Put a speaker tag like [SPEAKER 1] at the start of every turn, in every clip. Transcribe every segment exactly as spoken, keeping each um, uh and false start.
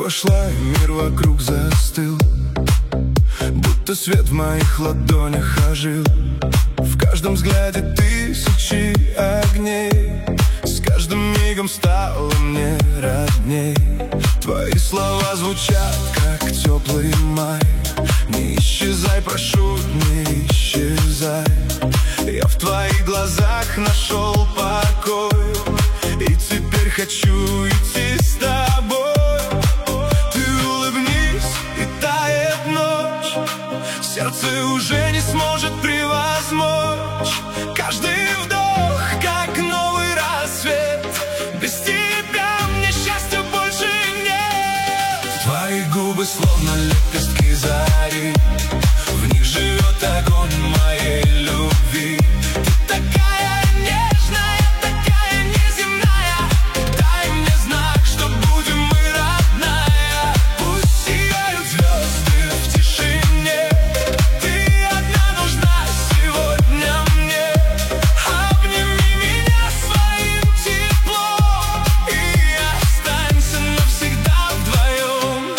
[SPEAKER 1] вошла, и мир вокруг застыл, будто свет в моих ладонях ожил. В каждом взгляде тысячи огней, с каждым мигом стало мне родней. Твои слова звучат, как теплый май. Не исчезай, прошу, не исчезай. Я в твоих глазах нашел покой, и теперь хочу идти с тобой. Ты улыбнись, и тает ночь, сердце уже не сможет превозмочь. Каждый вдох, как новый рассвет, без тебя мне счастья больше нет. Твои губы словно лепестки зари, в них живет огонь моей любви. Ты такая нежная, такая неземная, дай мне знак, что будем мы родная. Пусть сияют звезды в тишине, ты одна нужна сегодня мне. Обними меня своим теплом и останься навсегда вдвоем.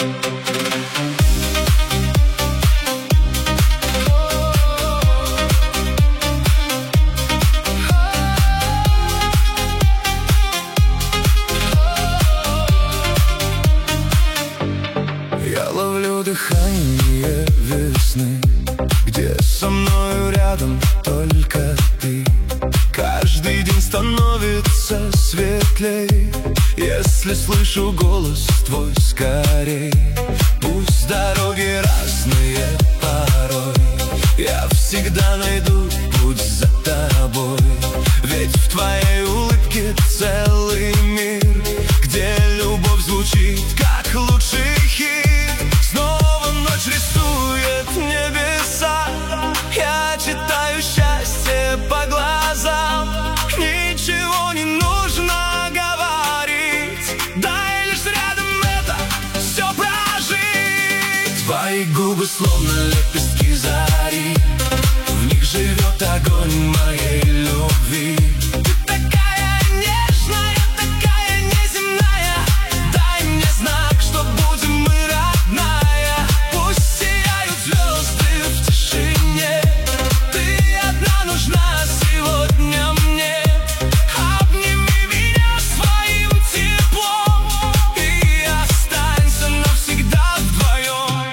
[SPEAKER 1] Я ловлю дыхание весны, где со мною рядом только ты. Каждый день становится светлей, если слышу голос твой скорей. Пусть дороги разные порой, я всегда найду путь за тобой. Ведь в твоей улыбке целый мир, где любовь звучит, как лучший хит. Снова ночь рисует небеса, я читаю счастье по глазам. Ничего не нужно говорить, дай лишь рядом это все прожить. Твои губы словно лепестки зари, в них живет огонь моей любви. Ты такая нежная, такая неземная, дай мне знак, что будем мы родная. Пусть сияют звезды в тишине, ты одна нужна сегодня мне. Обними меня своим теплом и останься навсегда вдвоем.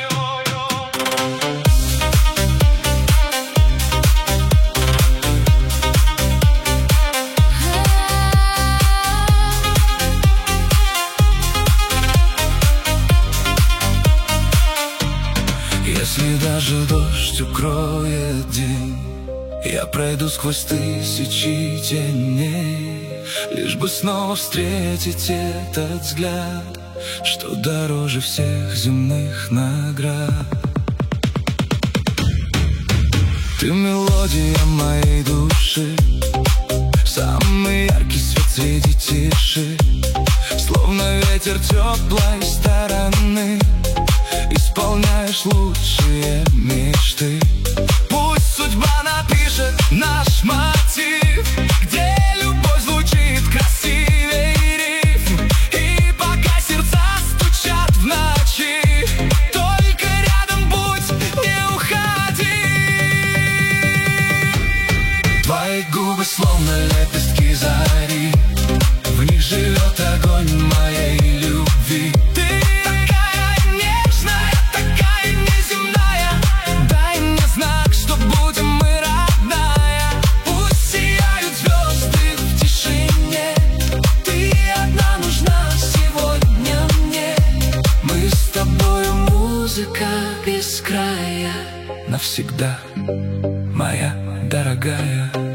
[SPEAKER 1] Если даже дождь укроет день, я пройду сквозь тысячи теней, лишь бы снова встретить этот взгляд, что дороже всех земных наград. Ты мелодия моей души, самый яркий свет среди тиши. Словно ветер теплой стороны, исполняешь лучшие мечты. Пусть судьба напишет наш мотив, где любовь звучит красивей рифм. И пока сердца стучат в ночи, только рядом будь, не уходи. Твои губы словно лепестки зари, в них живет огонь моей любви. Ты такая нежная, такая неземная, дай мне знак, что будем мы родная. Пусть сияют звезды в тишине, ты одна нужна сегодня мне. Мы с тобою музыка без края, навсегда, моя дорогая.